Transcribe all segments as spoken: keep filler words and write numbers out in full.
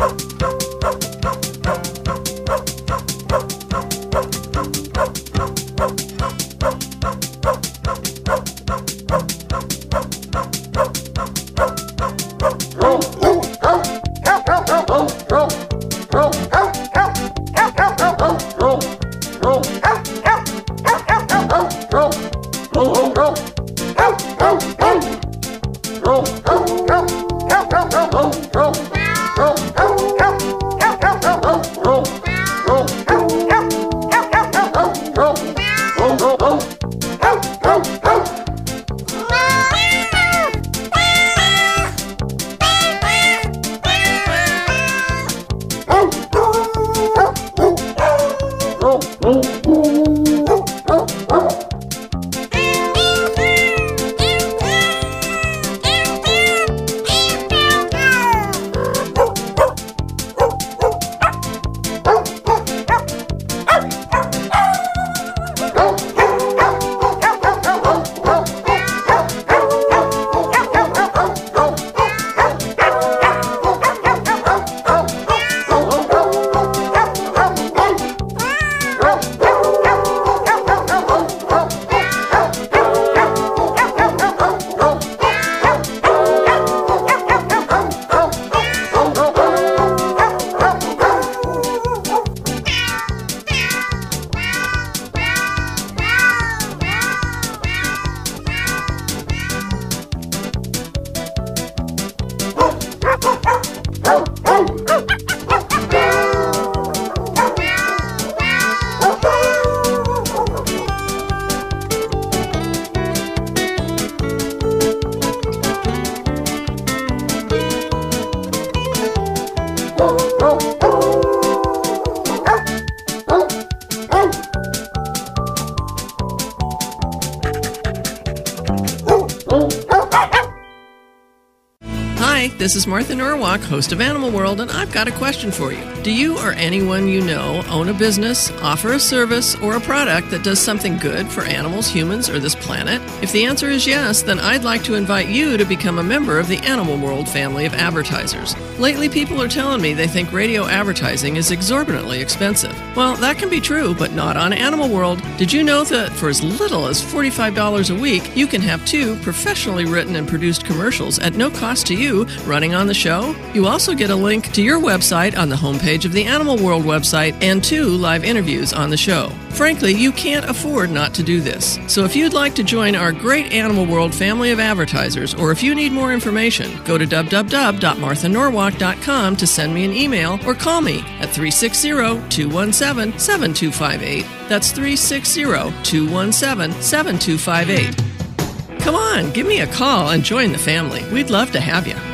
This is Martha Norwalk, host of Animal World, and I've got a question for you. Do you or anyone you know own a business, offer a service, or a product that does something good for animals, humans, or this planet? If the answer is yes, then I'd like to invite you to become a member of the Animal World family of advertisers. Lately, people are telling me they think radio advertising is exorbitantly expensive. Well, that can be true, but not on Animal World. Did you know that for as little as forty-five dollars a week, you can have two professionally written and produced commercials at no cost to you running on the show? You also get a link to your website on the homepage of the Animal World website and two live interviews on the show. Frankly, you can't afford not to do this. So if you'd like to join our great Animal World family of advertisers, or if you need more information, go to w w w dot martha norwalk dot com to send me an email or call me at three six zero, two one seven, seven two five eight. That's three six zero, two one seven, seven two five eight. Come on, give me a call and join the family. We'd love to have you.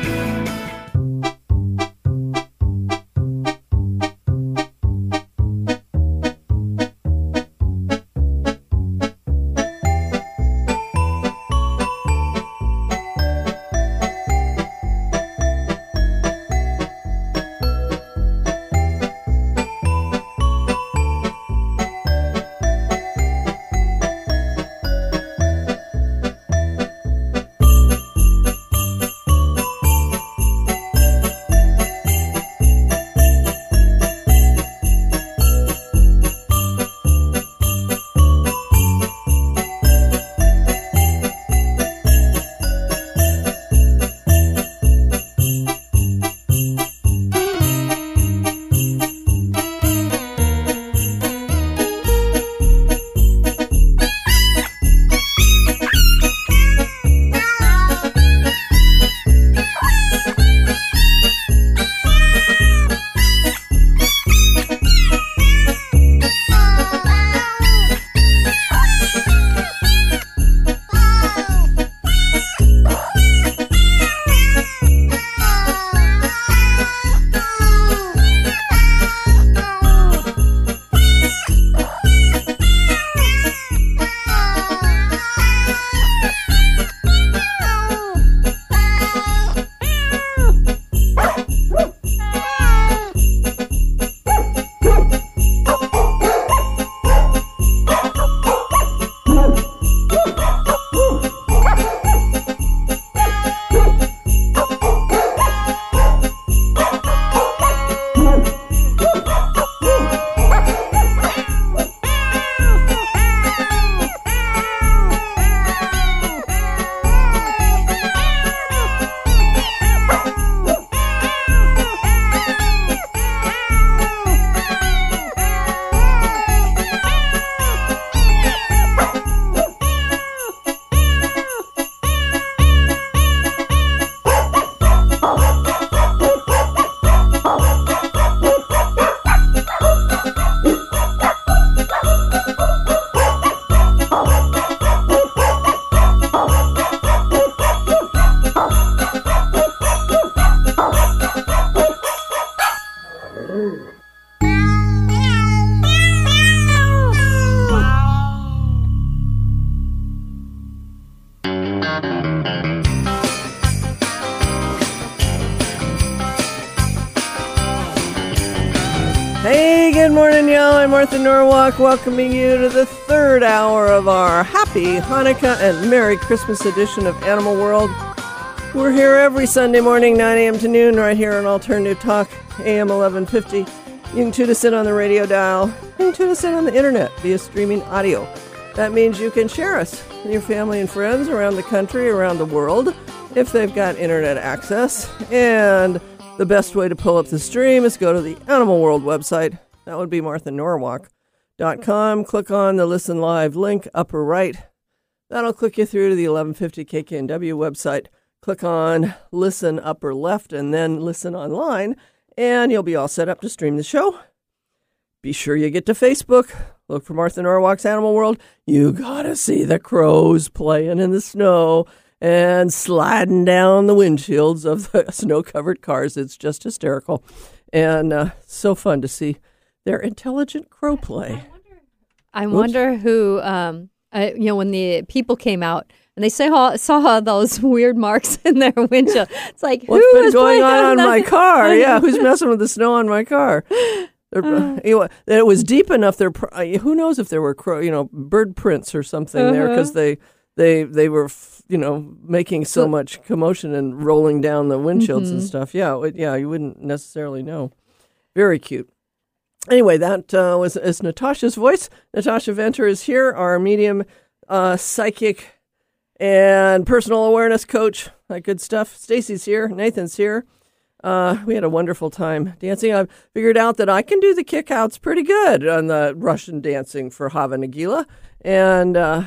Hey, good morning, y'all. I'm Martha Norwalk, welcoming you to the third hour of our Happy Hanukkah and Merry Christmas edition of Animal World. We're here every Sunday morning, nine a.m. to noon, right here on Alternative Talk, A M eleven fifty. You can tune us in on the radio dial. You can tune us in on the internet via streaming audio. That means you can share us with your family and friends around the country, around the world, if they've got internet access. And the best way to pull up the stream is go to the Animal World website. That would be martha norwalk dot com. Click on the Listen Live link, upper right. That'll click you through to the eleven fifty K K N W website. Click on Listen, upper left, and then Listen Online, and you'll be all set up to stream the show. Be sure you get to Facebook. Look for Martha Norwalk's Animal World. You gotta see the crows playing in the snow and sliding down the windshields of the snow-covered cars. It's just hysterical. And uh, so fun to see their intelligent crow play. I wonder who, um, uh, you know, when the people came out and they saw, saw those weird marks in their windshield. It's like, what's who been is going on on on my car? Yeah, who's messing with the snow on my car? Uh, you know, it was deep enough there. Who knows if there were crow, you know, bird prints or something uh-huh. there, because they, they, they were, you know, making so much commotion and rolling down the windshields mm-hmm. and stuff. Yeah, it, yeah, you wouldn't necessarily know. Very cute. Anyway, that uh, was is Natasha's voice. Natasha Venter is here, our medium, uh, psychic, and personal awareness coach. That good stuff. Stacy's here. Nathan's here. Uh, we had a wonderful time dancing. I've figured out that I can do the kickouts pretty good on the Russian dancing for Hava Nagila. And uh,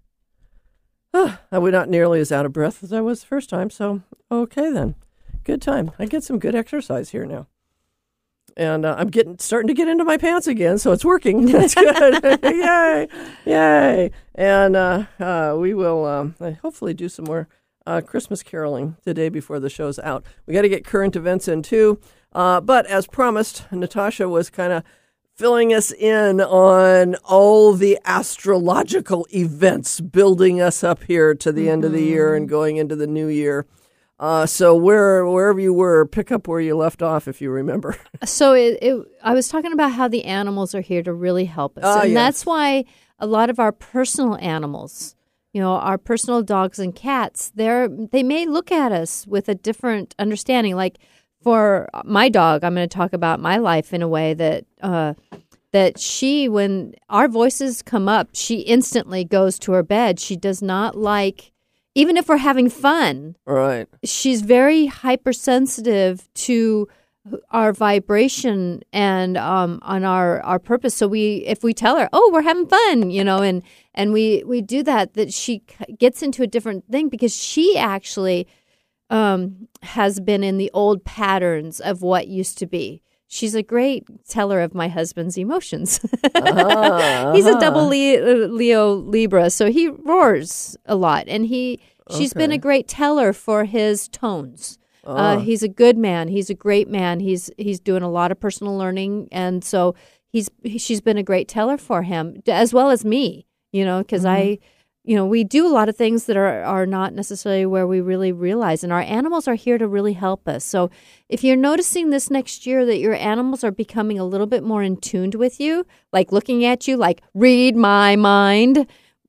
uh, I was not nearly as out of breath as I was the first time. So, okay then. Good time. I get some good exercise here now. And uh, I'm getting starting to get into my pants again, so it's working. That's good. Yay. Yay. And uh, uh, we will um, hopefully do some more Uh, Christmas caroling the day before the show's out. We got to get current events in too. Uh, but as promised, Natasha was kind of filling us in on all the astrological events building us up here to the mm-hmm. end of the year and going into the new year. Uh, so where wherever you were, pick up where you left off if you remember. So it, it, I was talking about how the animals are here to really help us. Uh, and yes. That's why a lot of our personal animals, you know, our personal dogs and cats, they're, they may look at us with a different understanding. Like for my dog, I'm going to talk about my life in a way that uh, that she, when our voices come up, she instantly goes to her bed. She does not like, even if we're having fun, right? She's very hypersensitive to our vibration and um, on our, our purpose. So we, if we tell her, oh, we're having fun, you know, and, and we, we do that, that she gets into a different thing because she actually um, has been in the old patterns of what used to be. She's a great teller of my husband's emotions. uh-huh. He's a double Le- Leo Libra, so he roars a lot. And he, she's okay. been a great teller for his tones. Uh, uh, he's a good man. He's a great man. He's he's doing a lot of personal learning, and so he's he, she's been a great teller for him, as well as me. You know, because mm-hmm. I, you know, we do a lot of things that are are not necessarily where we really realize, and our animals are here to really help us. So, if you're noticing this next year that your animals are becoming a little bit more in tuned with you, like looking at you, like read my mind,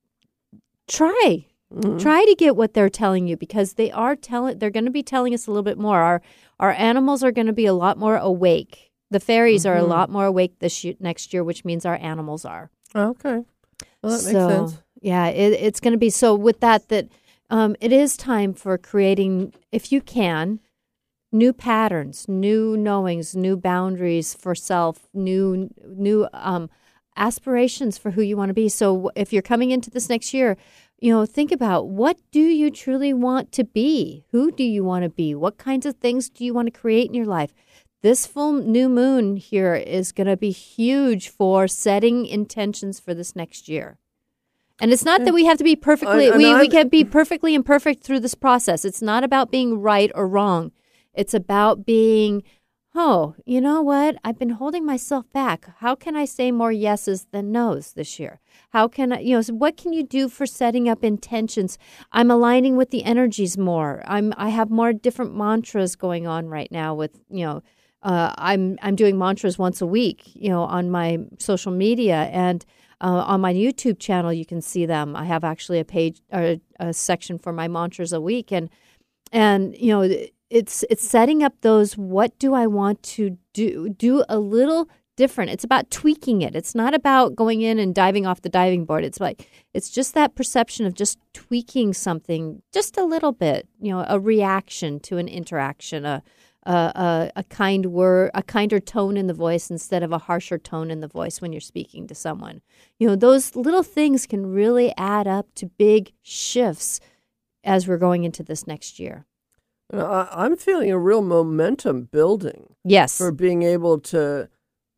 try. Mm-hmm. Try to get what they're telling you, because they are telling. They're going to be telling us a little bit more. Our our animals are going to be a lot more awake. The fairies mm-hmm. are a lot more awake this year, next year, which means our animals are. Okay, well, that so, makes sense. Yeah, it, it's going to be so. With that, that um, it is time for creating, if you can, new patterns, new knowings, new boundaries for self, new new um, aspirations for who you want to be. So, if you're coming into this next year, you know, think about, what do you truly want to be? Who do you want to be? What kinds of things do you want to create in your life? This full new moon here is going to be huge for setting intentions for this next year. And it's not that we have to be perfectly, uh, we, we can be perfectly imperfect through this process. It's not about being right or wrong. It's about being, oh, you know what? I've been holding myself back. How can I say more yeses than nos this year? How can I, you know, so what can you do for setting up intentions? I'm aligning with the energies more. I'm, I have more different mantras going on right now with, you know, uh, I'm I'm doing mantras once a week, you know, on my social media and uh, on my YouTube channel. You can see them. I have actually a page or a, a section for my mantras a week, and and you know, it's it's setting up those. What do I want to do? Do a little different. It's about tweaking it. It's not about going in and diving off the diving board. It's like it's just that perception of just tweaking something just a little bit. You know, a reaction to an interaction, a a, a, a kind word, a kinder tone in the voice instead of a harsher tone in the voice when you're speaking to someone. You know, those little things can really add up to big shifts as we're going into this next year. I, I'm feeling a real momentum building. Yes, for being able to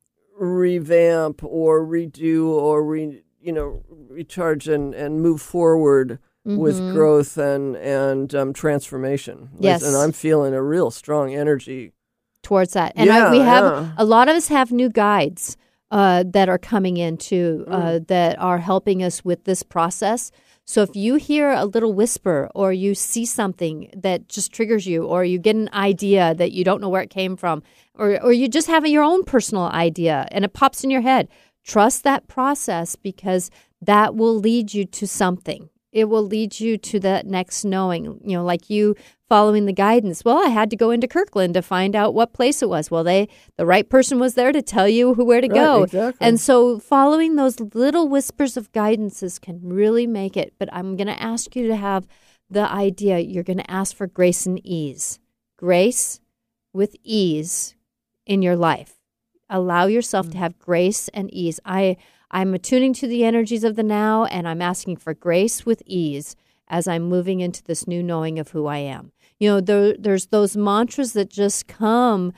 revamp or redo or re, you know recharge and, and move forward mm-hmm. with growth and and um, transformation. Yes, and I'm feeling a real strong energy towards that. And yeah, I, we have yeah. a lot of us have new guides uh, that are coming in too uh, mm. that are helping us with this process. So if you hear a little whisper or you see something that just triggers you or you get an idea that you don't know where it came from or, or you just have your own personal idea and it pops in your head, trust that process because that will lead you to something. It will lead you to that next knowing, you know, like you following the guidance. Well, I had to go into Kirkland to find out what place it was. Well, they the right person was there to tell you who, where to right, go. Exactly. And so following those little whispers of guidances can really make it. But I'm going to ask you to have the idea. You're going to ask for grace and ease. Grace with ease in your life. Allow yourself mm-hmm. to have grace and ease. I I'm attuning to the energies of the now, and I'm asking for grace with ease as I'm moving into this new knowing of who I am. You know, there, there's those mantras that just come.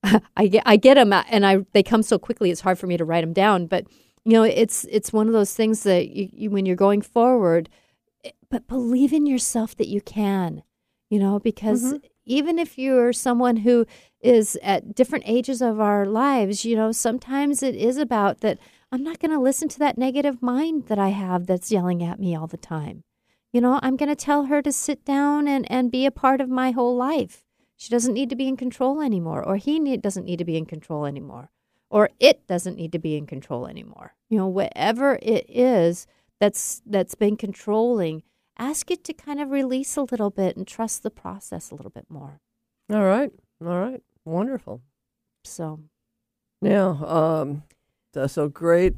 I get, I get them, and I they come so quickly. It's hard for me to write them down. But you know, it's it's one of those things that you, you, when you're going forward, but believe in yourself that you can. You know, because mm-hmm. even if you're someone who is at different ages of our lives, you know, sometimes it is about that. I'm not going to listen to that negative mind that I have that's yelling at me all the time. You know, I'm going to tell her to sit down and, and be a part of my whole life. She doesn't need to be in control anymore, or he need, doesn't need to be in control anymore, or it doesn't need to be in control anymore. You know, whatever it is that's that's been controlling, ask it to kind of release a little bit and trust the process a little bit more. All right. All right. Wonderful. So. Yeah. Um, so great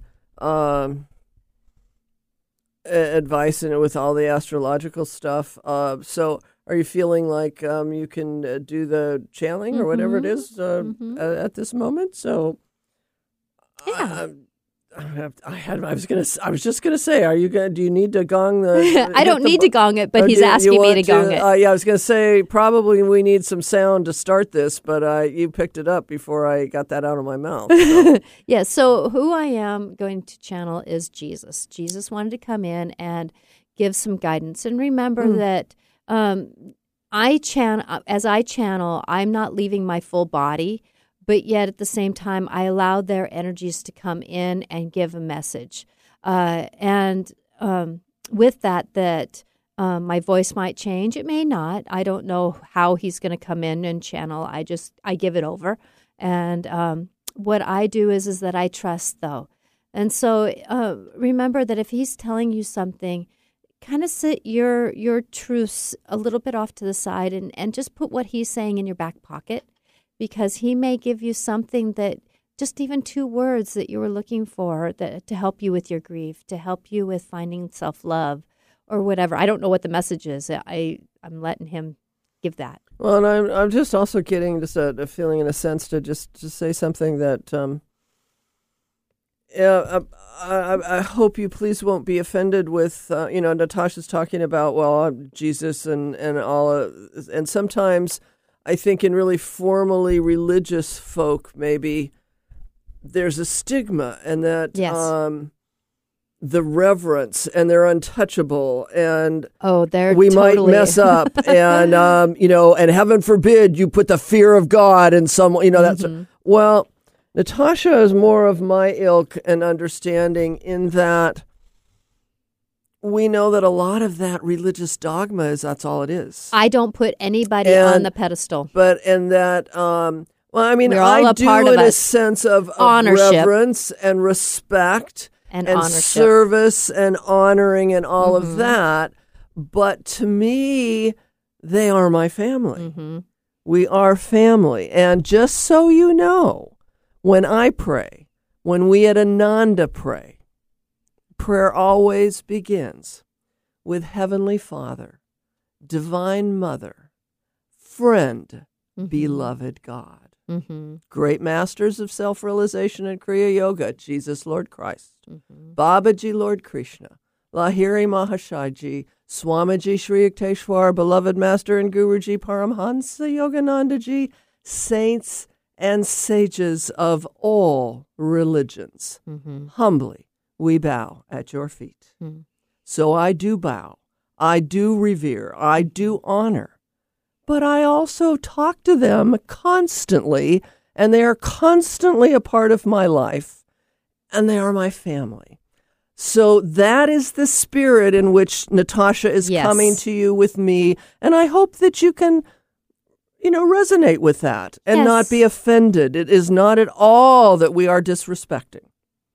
um, advice in it with all the astrological stuff. Uh, so are you feeling like um, you can uh, do the channeling or mm-hmm. whatever it is uh, mm-hmm. at, at this moment? So yeah. Uh, I had. I was gonna. I was just gonna say. Are you gonna? Do you need to gong the? I don't the, need to gong it, but he's do, asking me to, to gong it. Uh, yeah, I was gonna say probably we need some sound to start this, but uh, you picked it up before I got that out of my mouth. So. Yeah. So who I am going to channel is Jesus. Jesus wanted to come in and give some guidance, and remember mm. that um, I channel as I channel. I'm not leaving my full body. But yet at the same time, I allow their energies to come in and give a message. Uh, and um, with that, that um, my voice might change. It may not. I don't know how he's going to come in and channel. I just, I give it over. And um, what I do is, is that I trust, though. And so uh, remember that if he's telling you something, kind of sit your your truths a little bit off to the side and, and just put what he's saying in your back pocket. Because he may give you something that, just even two words that you were looking for that to help you with your grief, to help you with finding self-love or whatever. I don't know what the message is. I, I'm letting him give that. Well, and I'm I'm just also getting just a, a feeling in a sense to just, just say something that, um, yeah, I, I, I hope you please won't be offended with, uh, you know, Natasha's talking about, well, I'm Jesus and, and all, uh, and sometimes I think in really formally religious folk, maybe there's a stigma and that yes. um, the reverence and they're untouchable and oh, they're we totally... might mess up and, um, you know, and heaven forbid you put the fear of God in some, you know, that's, mm-hmm. well, Natasha is more of my ilk and understanding in that we know that a lot of that religious dogma is that's all it is. I don't put anybody and, on the pedestal. But, and that, um, Well, I mean, We're all I a do part of in a us. sense of, of Ownership. reverence and respect And and ownership. service and honoring and all Mhm. of that. But to me, they are my family. Mhm. We are family. And just so you know, when I pray, when we at Ananda pray, prayer always begins with Heavenly Father, Divine Mother, Friend, Mhm. Beloved God. Mhm. Great masters of self-realization and Kriya Yoga, Jesus Lord Christ, Mhm. Babaji Lord Krishna, Lahiri Mahashayji, Swamiji Sri Yukteswar, beloved master and Guruji Paramhansa Yoganandaji, saints and sages of all religions. Mhm. Humbly we bow at your feet. Mhm. So I do bow, I do revere, I do honor. But I also talk to them constantly, and they are constantly a part of my life, and they are my family. So that is the spirit in which Natasha is Yes. coming to you with me, and I hope that you can, you know, resonate with that and Yes. not be offended. It is not at all that we are disrespecting.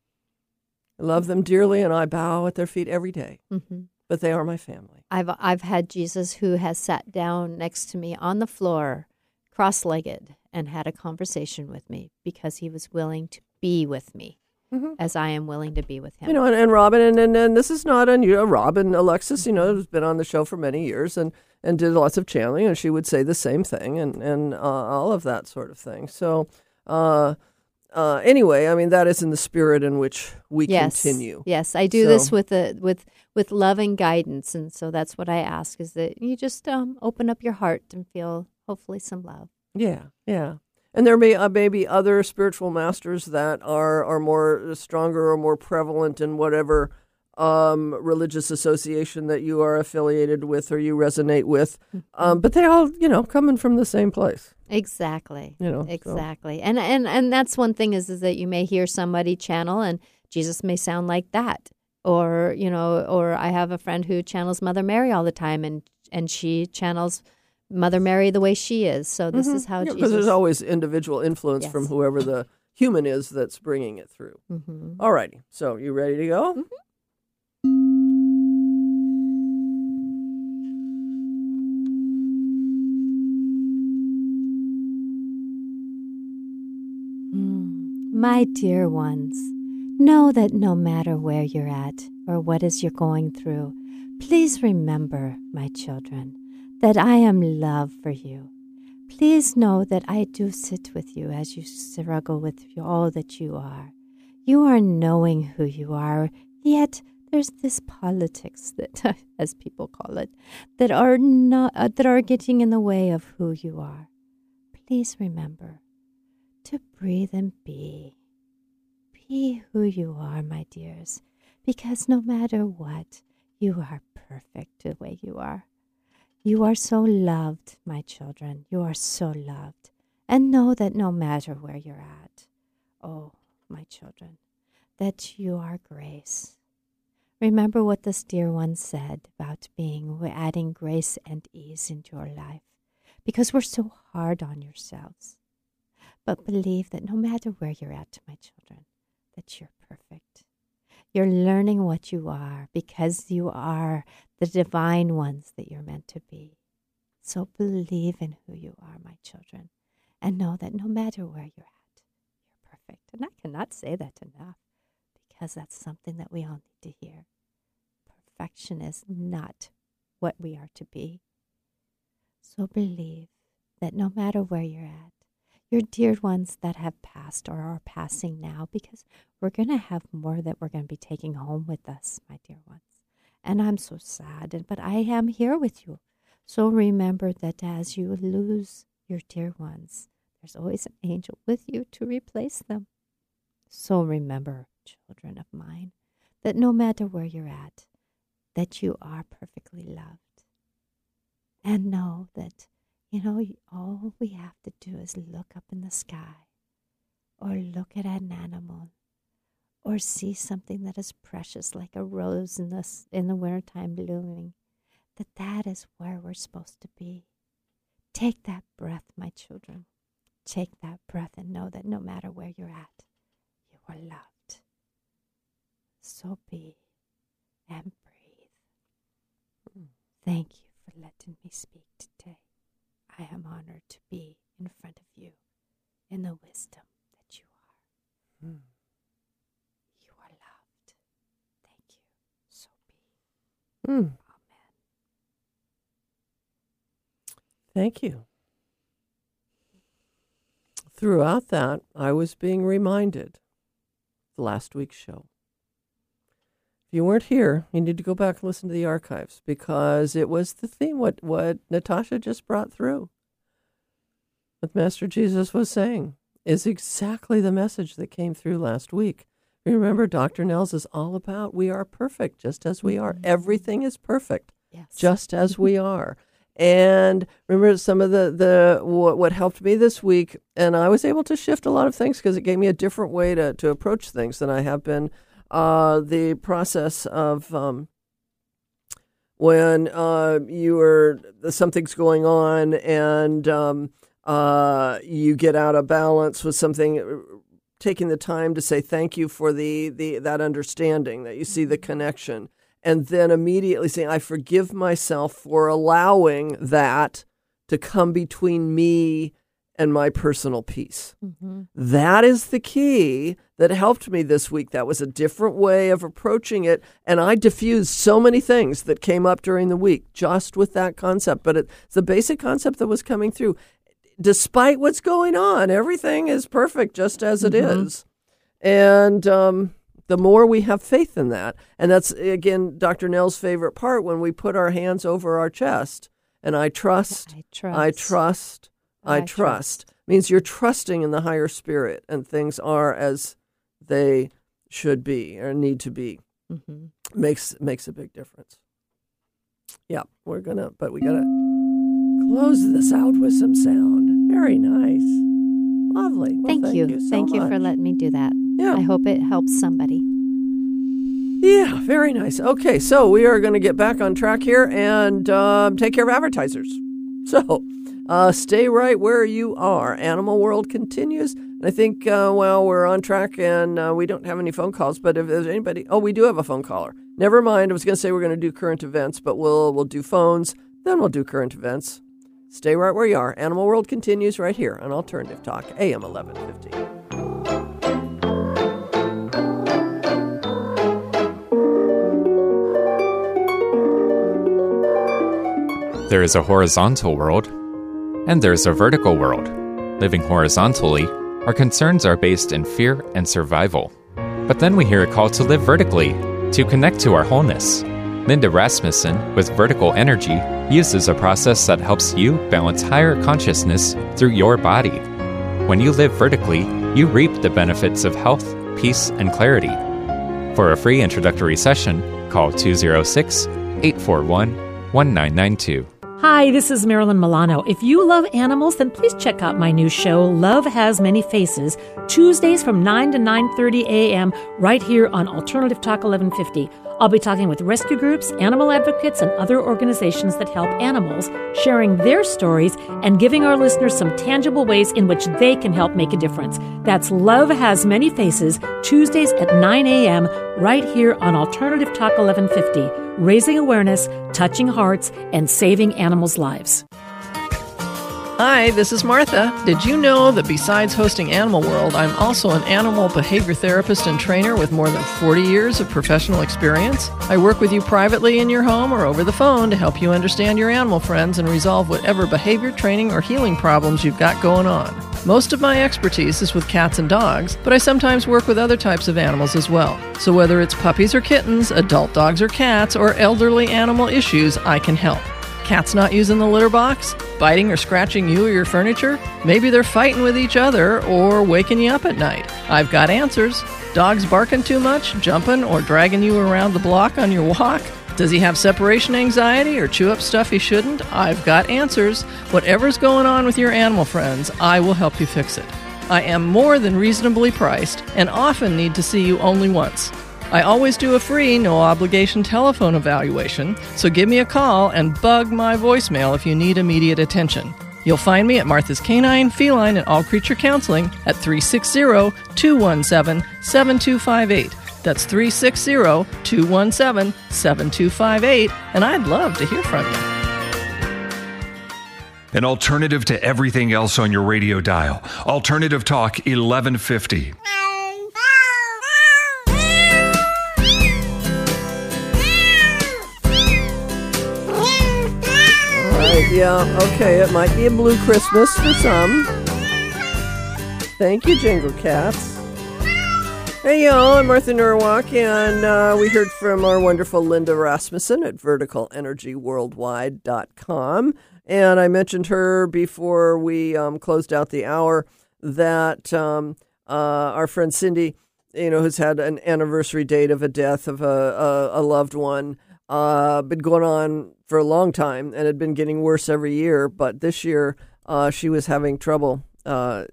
I love them dearly, and I bow at their feet every day, Mhm. but they are my family. I've I've had Jesus who has sat down next to me on the floor, cross-legged, and had a conversation with me because he was willing to be with me Mhm. as I am willing to be with him. You know, and, and Robin, and, and, and this is not unusual. Robin, Alexis, you know, has been on the show for many years and, and did lots of channeling, and she would say the same thing and, and uh, all of that sort of thing. So, uh, uh, anyway, I mean, that is in the spirit in which we yes, continue. yes, I do So- this with a, with with love and guidance, and so that's what I ask: is that you just um, open up your heart and feel hopefully some love. Yeah, yeah. And there may uh, may be other spiritual masters that are, are more stronger or more prevalent in whatever um, religious association that you are affiliated with or you resonate with. Um, but they all, you know, coming from the same place. Exactly. You know, so- exactly. And and and that's one thing is is that you may hear somebody channel and Jesus may sound like that. Or, you know, or I have a friend who channels Mother Mary all the time and and she channels Mother Mary the way she is. So this is how Because Jesus there's always individual influence Yes. from whoever the human is that's bringing it through. Mhm. All righty. So you ready to go? Mm. My dear ones, know that no matter where you're at or what is you're going through, please remember, my children, that I am love for you. Please know that I do sit with you as you struggle with all that you are. You are knowing who you are, yet there's this politics that, as people call it, that are not uh, that are getting in the way of who you are. Please remember to breathe and be. Be who you are, my dears, because no matter what, you are perfect the way you are. You are so loved, my children. You are so loved. And know that no matter where you're at, oh, my children, that you are grace. Remember what this dear one said about being, we're adding grace and ease into your life, because we're so hard on yourselves. But believe that no matter where you're at, my children, that you're perfect. You're learning what you are because you are the divine ones that you're meant to be. So believe in who you are, my children, and know that no matter where you're at, you're perfect. And I cannot say that enough because that's something that we all need to hear. Perfection is not what we are to be. So believe that no matter where you're at, your dear ones that have passed or are passing now, because we're going to have more that we're going to be taking home with us, my dear ones. And I'm so sad, but I am here with you. So remember that as you lose your dear ones, there's always an angel with you to replace them. So remember, children of mine, that no matter where you're at, that you are perfectly loved. And know that, you know, all we have to do is look up in the sky or look at an animal or see something that is precious like a rose in the, in the wintertime blooming, that that is where we're supposed to be. Take that breath, my children. take that breath and know that no matter where you're at, you are loved. So be and breathe. Thank you for letting me speak today. I am honored to be in front of you in the wisdom that you are. Mm. You are loved. Thank you. So be. Mm. Amen. Thank you. Throughout that, I was being reminded of last week's show. If you weren't here, you need to go back and listen to the archives, because it was the theme, what, what Natasha just brought through. What Master Jesus was saying is exactly the message that came through last week. Remember, Doctor Nels is all about we are perfect just as we are. Everything is perfect yes. just as we are. And remember some of the, the what, what helped me this week, and I was able to shift a lot of things because it gave me a different way to, to approach things than I have been. Uh, the process of um, when uh, you are, something's going on and um, uh, you get out of balance with something, taking the time to say thank you for the, the that understanding, that you see the connection. And then immediately saying, I forgive myself for allowing that to come between me and my personal peace. Mm-hmm. That is the key that helped me this week. That was a different way of approaching it. And I diffused so many things that came up during the week just with that concept. But it's the basic concept that was coming through. Despite what's going on, everything is perfect just as it mm-hmm. is. And, um, the more we have faith in that, and that's, again, Doctor Nell's favorite part, when we put our hands over our chest, and I trust, I trust, I trust, I, I trust, trust, means you're trusting in the higher spirit, and things are as they should be or need to be. Mm-hmm. Makes makes a big difference. Yeah, we're gonna, but we gotta close this out with some sound. Very nice. Lovely. Well, thank, thank you. you so thank much. you for letting me do that. Yeah. I hope it helps somebody. Yeah, very nice. Okay, so we are going to get back on track here and uh, take care of advertisers. So uh, stay right where you are. Animal World continues. I think, uh, well, we're on track and uh, we don't have any phone calls, but if there's anybody, oh, we do have a phone caller. Never mind. I was going to say we're going to do current events, but we'll we'll do phones, then we'll do current events. Stay right where you are. Animal World continues right here on Alternative Talk, A M eleven fifty. There is a horizontal world, and there is a vertical world. Living horizontally, our concerns are based in fear and survival. But then we hear a call to live vertically, to connect to our wholeness. Linda Rasmussen, with Vertical Energy, uses a process that helps you balance higher consciousness through your body. When you live vertically, you reap the benefits of health, peace, and clarity. For a free introductory session, call two oh six, eight four one, one nine nine two. Hi, this is Marilyn Milano. If you love animals, then please check out my new show, Love Has Many Faces, Tuesdays from nine to nine thirty a.m. right here on Alternative Talk eleven fifty. I'll be talking with rescue groups, animal advocates, and other organizations that help animals, sharing their stories and giving our listeners some tangible ways in which they can help make a difference. That's Love Has Many Faces, Tuesdays at nine a.m. right here on Alternative Talk eleven fifty. Raising awareness, touching hearts, and saving animals' lives. Hi, this is Martha. Did you know that besides hosting Animal World, I'm also an animal behavior therapist and trainer with more than forty years of professional experience? I work with you privately in your home or over the phone to help you understand your animal friends and resolve whatever behavior training or healing problems you've got going on. Most of my expertise is with cats and dogs, but I sometimes work with other types of animals as well. So whether it's puppies or kittens, adult dogs or cats, or elderly animal issues, I can help. Cats not using the litter box? Biting or scratching you or your furniture? Maybe they're fighting with each other or waking you up at night. I've got answers. Dogs barking too much, jumping, or dragging you around the block on your walk? Does he have separation anxiety or chew up stuff he shouldn't? I've got answers. Whatever's going on with your animal friends, I will help you fix it. I am more than reasonably priced and often need to see you only once. I always do a free, no-obligation telephone evaluation, so give me a call and bug my voicemail if you need immediate attention. You'll find me at Martha's Canine, Feline, and All Creature Counseling at three six zero, two one seven, seven two five eight. That's three six zero, two one seven, seven two five eight, and I'd love to hear from you. An alternative to everything else on your radio dial. Alternative Talk eleven fifty. Yeah, okay, it might be a blue Christmas for some. Thank you, Jingle Cats. Hey, y'all, I'm Martha Norwalk, and uh, we heard from our wonderful Linda Rasmussen at vertical energy worldwide dot com. And I mentioned her before we um, closed out the hour that um, uh, our friend Cindy, you know, has had an anniversary date of a death of a, a, a loved one. Uh, been going on for a long time and had been getting worse every year. But this year, uh, she was having trouble uh,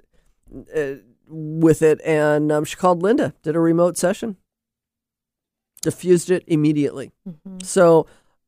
with it. And um, she called Linda, did a remote session, diffused it immediately. Mm-hmm. So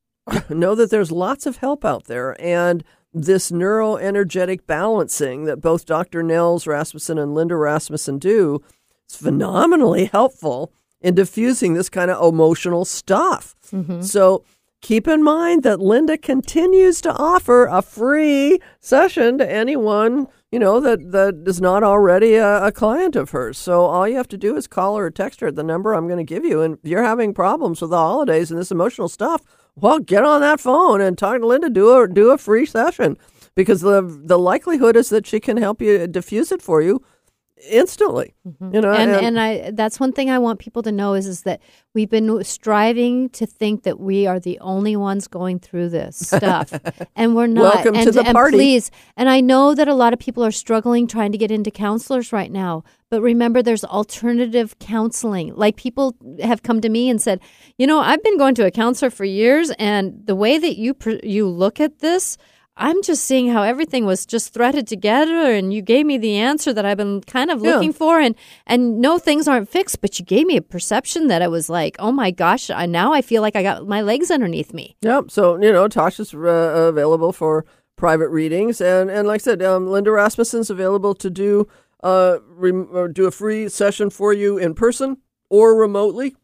know that there's lots of help out there. And this neuroenergetic balancing that both Doctor Nels Rasmussen and Linda Rasmussen do is phenomenally helpful in diffusing this kind of emotional stuff. Mm-hmm. So keep in mind that Linda continues to offer a free session to anyone, you know, that, that is not already a, a client of hers. So all you have to do is call her or text her at the number I'm going to give you. And if you're having problems with the holidays and this emotional stuff, well, get on that phone and talk to Linda, do a, do a free session, because the the likelihood is that she can help you diffuse it for you instantly. Mm-hmm. You know, and, and and I that's one thing I want people to know is is that we've been striving to think that we are the only ones going through this stuff, and we're not. Welcome and, to the and party. Please, and I know that a lot of people are struggling trying to get into counselors right now, but remember, there's alternative counseling. Like, people have come to me and said, you know, I've been going to a counselor for years, and the way that you you look at this, I'm just seeing how everything was just threaded together, and you gave me the answer that I've been kind of looking yeah. for, and, and no, things aren't fixed, but you gave me a perception that I was like, oh my gosh, I, now I feel like I got my legs underneath me. Yep. So, you know, Tasha's uh, available for private readings, and, and like I said, um, Linda Rasmussen's available to do uh rem- or do a free session for you in person or remotely.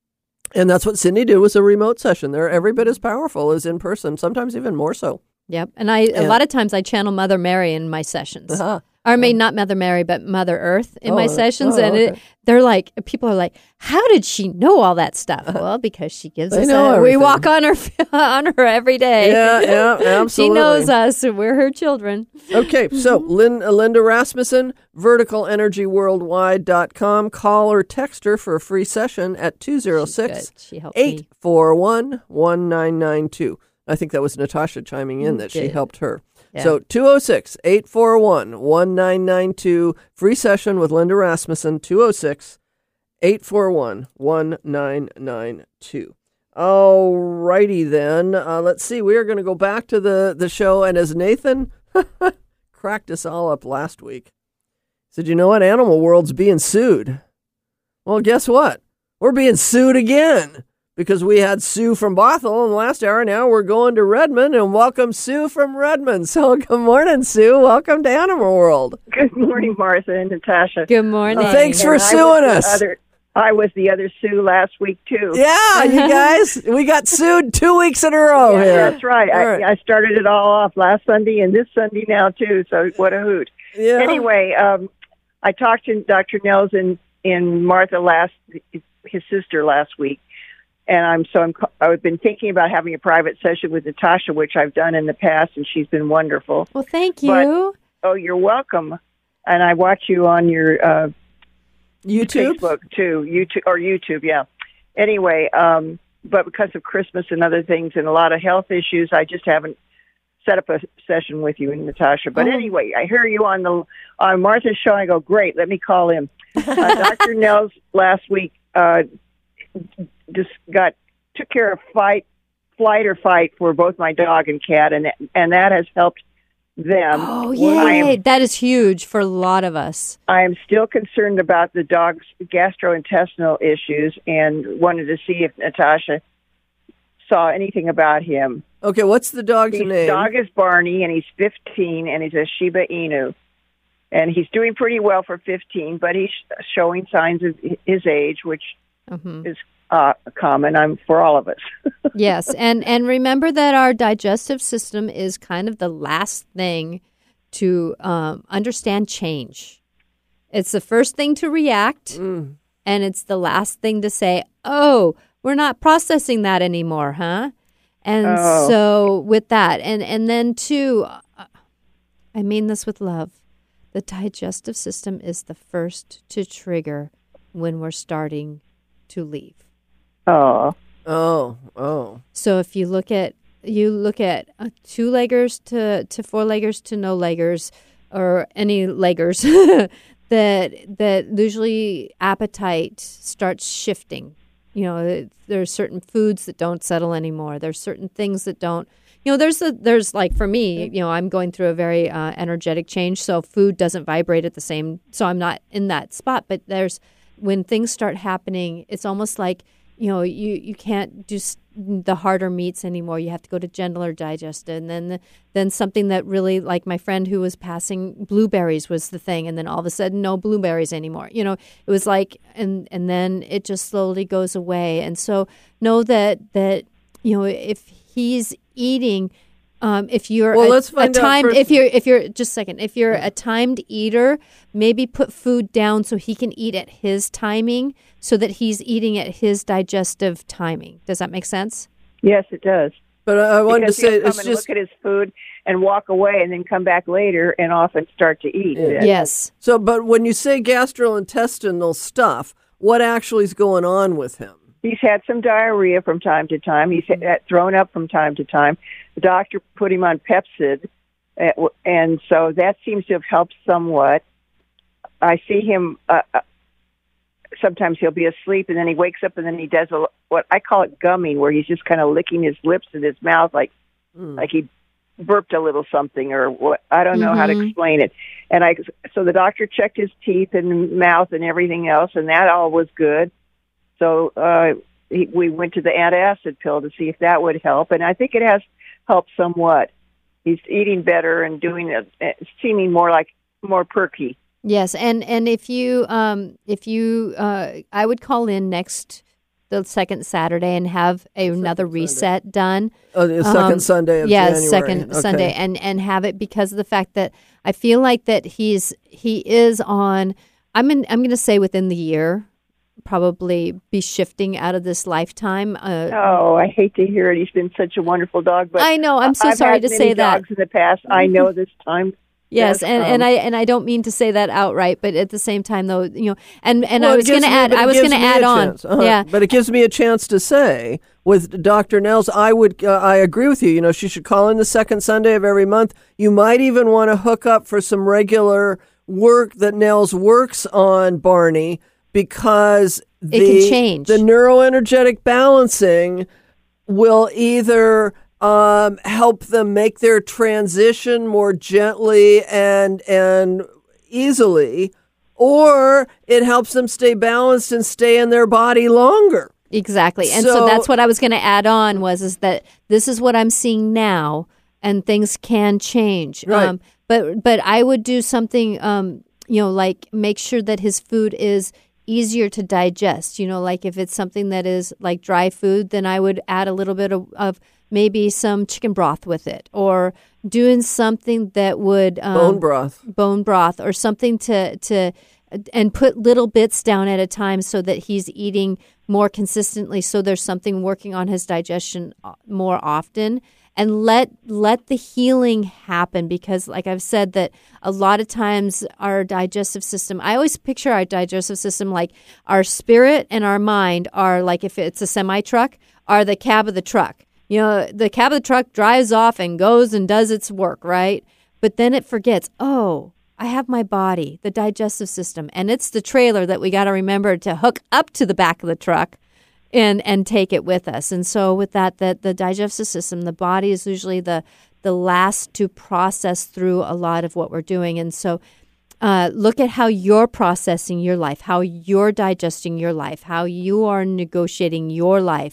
And that's what Cindy did, was a remote session. They're every bit as powerful as in person, sometimes even more so. Yep. And I and, a lot of times I channel Mother Mary in my sessions. Uh-huh. Or I mean, not Mother Mary, but Mother Earth in oh, my sessions. oh, and okay. it, they're like, people are like, how did she know all that stuff? Well, because she gives they us know a, we everything. walk on her on her every day. Yeah, yeah, absolutely. She knows us, and we're her children. Okay, so Lynn, uh, Linda Rasmussen, vertical energy worldwide dot com. Call or text her for a free session at two oh six, eight four one, one nine nine two. I think that was Natasha chiming in that she helped her. Yeah. So two oh six, eight four one, one nine nine two, free session with Linda Rasmussen, two oh six, eight four one, one nine nine two. All righty then. Uh, let's see. We are going to go back to the, the show. And as Nathan cracked us all up last week, he said, you know what? Animal World's being sued. Well, guess what? We're being sued again. Because we had Sue from Bothell in the last hour. Now we're going to Redmond, and welcome Sue from Redmond. So good morning, Sue. Welcome to Animal World. Good morning, Martha and Natasha. Good morning. Uh, thanks for and suing us. Other, I was the other Sue last week, too. Yeah, you guys, we got sued two weeks in a row yeah, here. That's right. I, right. I started it all off last Sunday and this Sunday now, too, so what a hoot. Yeah. Anyway, um, I talked to Doctor Nels and, and Martha, last, his sister, last week. And I'm so I'm I've been thinking about having a private session with Natasha, which I've done in the past, and she's been wonderful. Well, thank you. But, oh, you're welcome. And I watch you on your uh, YouTube, Facebook too, YouTube or YouTube, yeah. Anyway, um, but because of Christmas and other things and a lot of health issues, I just haven't set up a session with you and Natasha. But oh. anyway, I hear you on the on Martha's show. I go, great. Let me call him. Uh, Doctor Nels last week. Uh, just got took care of fight, flight or fight for both my dog and cat, and and that has helped them. Oh, yay. Am, that is huge for a lot of us. I am still concerned about the dog's gastrointestinal issues and wanted to see if Natasha saw anything about him. Okay, what's the dog's His name? dog is Barney, and he's fifteen, and he's a Shiba Inu. And he's doing pretty well for fifteen, but he's showing signs of his age, which Mm-hmm. is uh, common um, for all of us. Yes, and and remember that our digestive system is kind of the last thing to um, understand change. It's the first thing to react, Mm. and it's the last thing to say, oh, we're not processing that anymore, huh? And Oh. so with that, and, and then too, uh, I mean this with love, the digestive system is the first to trigger when we're starting to leave. Oh, Oh, oh. So if you look at you look at uh, two leggers to, to four leggers to no leggers or any leggers, that that usually appetite starts shifting. You know, there's certain foods that don't settle anymore. There's certain things that don't. You know, there's a, there's like for me, you know, I'm going through a very uh, energetic change, so food doesn't vibrate at the same. So I'm not in that spot. But there's when things start happening, it's almost like, you know, you, you can't do the harder meats anymore. You have to go to gentler digested. And then the, then something that really, like my friend who was passing, blueberries was the thing. And then all of a sudden, no blueberries anymore. You know, it was like, and and then it just slowly goes away. And so know that, that you know, if he's eating, um, if you're Well, a, let's find a out timed, first- if you're, if you're, just a second, if you're a timed eater, maybe put food down so he can eat at his timing, so that he's eating at his digestive timing. Does that make sense? yes, it does. But I I wanted Because to say he'll come it's and just look at his food and walk away, and then come back later and often start to eat. Yeah. Yes. so. But when you say gastrointestinal stuff, what actually is going on with him? He's had some diarrhea from time to time. He's had thrown up from time to time. The doctor put him on Pepcid, uh, and so that seems to have helped somewhat. I see him. Uh, uh, sometimes he'll be asleep, and then he wakes up, and then he does a, what I call it gumming, where he's just kind of licking his lips and his mouth, like Mm. like he burped a little something, or what. I don't know how to Mhm. explain it. And I, so the doctor checked his teeth and mouth and everything else, and that all was good. So uh, he, we went to the antacid pill to see if that would help, and I think it has helped somewhat. He's eating better and doing it, seeming more like more perky. Yes, and and if you um if you uh I would call in next the second Saturday and have a, another Sunday. reset done. Oh, the second Um, Sunday of yeah, January. second Okay. Sunday, and and have it because of the fact that I feel like that he's he is on. I'm in, I'm going to say within the year, probably be shifting out of this lifetime. Uh, Oh, I hate to hear it. He's been such a wonderful dog, but I know. I'm so I've sorry had to many say that. dogs in the past. I know this time. Yes, Yes, and, um, and I and I don't mean to say that outright, but at the same time, though, you know, and, and Well, I it was going gives to me- add, but it I was gives going to me a add on, chance. Uh-huh. yeah, But it gives me a chance to say with Doctor Nels, I would, uh, I agree with you. You know, she should call in the second Sunday of every month. You might even want to hook up for some regular work that Nels works on Barney, because the, It can change. the neuroenergetic balancing will either um, help them make their transition more gently and and easily, or it helps them stay balanced and stay in their body longer. exactly. And so, So- that's what I was going to add on was is that this is what I'm seeing now, and things can change. Right. Um, but but I would do something, um, you know, like make sure that his food is easier to digest. You know, like if it's something that is like dry food, then I would add a little bit of, of maybe some chicken broth with it, or doing something that would um, Bone broth. bone broth or something to to and put little bits down at a time so that he's eating more consistently, so there's something working on his digestion more often, and let let the healing happen, because like I've said that a lot of times our digestive system, I always picture our digestive system like our spirit and our mind are like, if it's a semi truck, are the cab of the truck. You know, the cab of the truck drives off and goes and does its work, right? But then it forgets, oh, I have my body, the digestive system, and it's the trailer that we got to remember to hook up to the back of the truck and and take it with us. And so with that, that the digestive system, the body is usually the the last to process through a lot of what we're doing. And so uh, look at how you're processing your life, how you're digesting your life, how you are negotiating your life.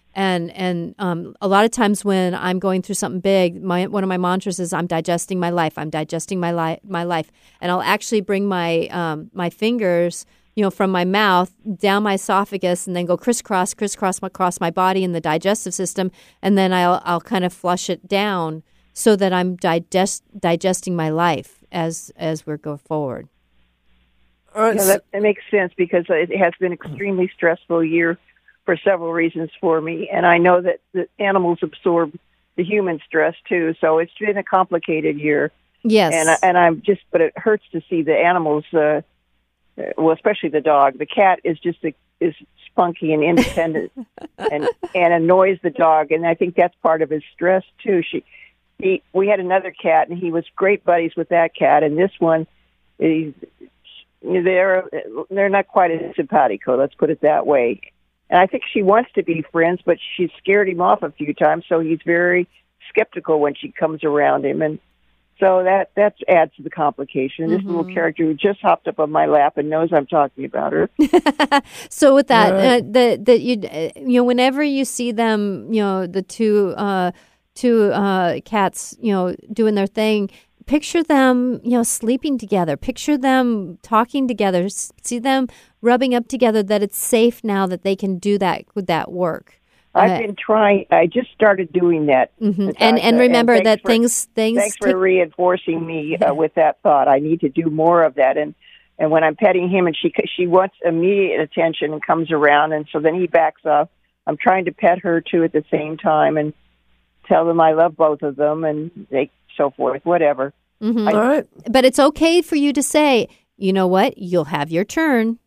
And and um, a lot of times when I'm going through something big, my one of my mantras is I'm digesting my life. I'm digesting my life. My life, and I'll actually bring my um, my fingers, you know, from my mouth down my esophagus, and then go crisscross, crisscross across my body in the digestive system, and then I'll I'll kind of flush it down so that I'm digest digesting my life as as we go forward. All right, Yeah, that, that makes sense because it has been an extremely stressful year for several reasons for me, and I know that the animals absorb the human stress too. So it's been a complicated year. Yes, and I, and I'm just, but it hurts to see the animals. Uh, well, especially the dog. The cat is just a, is spunky and independent, and and annoys the dog, and I think that's part of his stress too. She, he, we had another cat, and he was great buddies with that cat, and this one, is, they're they're not quite as simpatico. Let's put it that way. And I think she wants to be friends, but she's scared him off a few times, so he's very skeptical when she comes around him. And so that, that adds to the complication. And this mm-hmm. little character who just hopped up on my lap and knows I'm talking about her. So with that, right. uh, that that you uh, you know, whenever you see them, you know, the two uh, two uh, cats, you know, doing their thing, picture them, you know, sleeping together. Picture them talking together. See them rubbing up together. That it's safe now that they can do that with that work. I've uh, been trying. I just started doing that. Mm-hmm. And and remember and that for, things things. Thanks take, for reinforcing me uh, with that thought. I need to do more of that. And and when I'm petting him, and she she wants immediate attention and comes around, and so then he backs off. I'm trying to pet her too at the same time and tell them I love both of them and they so forth. Whatever. Mm-hmm. I, All right. But it's okay for you to say, you know what, you'll have your turn.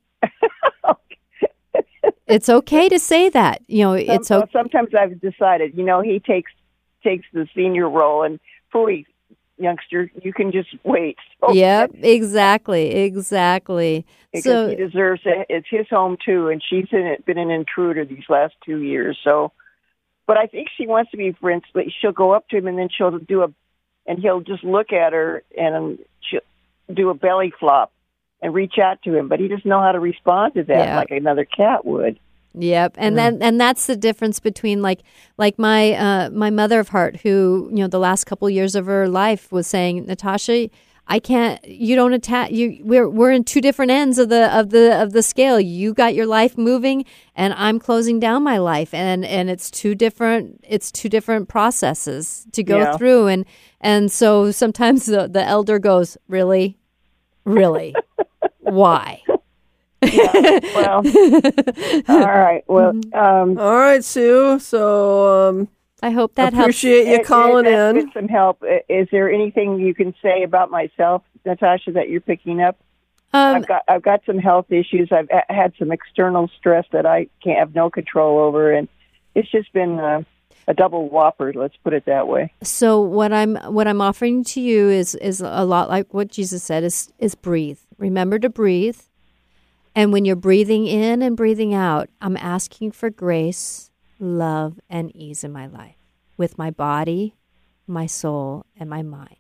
It's okay to say that. You know, Some, it's okay. well, sometimes I've decided, you know, he takes takes the senior role, and please, youngster, you can just wait. Okay. Yep, exactly, exactly. Because so he deserves it. It's his home too, and she's in it, been an intruder these last two years. So, but I think she wants to be friends. But she'll go up to him, and then she'll do a, and he'll just look at her, and she'll do a belly flop and reach out to him, but he doesn't know how to respond to that Yeah. like another cat would. Yep, and Yeah. then and that's the difference between like like my uh, my mother of heart, who you know the last couple of years of her life was saying, Natasha, I can't. You don't attack. You we're we're in two different ends of the of the of the scale. You got your life moving, and I'm closing down my life, and and it's two different. It's two different processes to go Yeah. through, and and so sometimes the the elder goes, really, really, why? Yeah. Well, all right. Well, um, All right, Sue. So um, I hope that helps. appreciate you it- calling it- that's in. been some help. I- Is there anything you can say about myself, Natasha, that you're picking up? Um, I've got I've got some health issues. I've a- had some external stress that I can't have no control over, and it's just been uh, a double whopper. Let's put it that way. So what I'm what I'm offering to you is is a lot like what Jesus said is is breathe. Remember to breathe. And when you're breathing in and breathing out, I'm asking for grace, love, and ease in my life with my body, my soul, and my mind.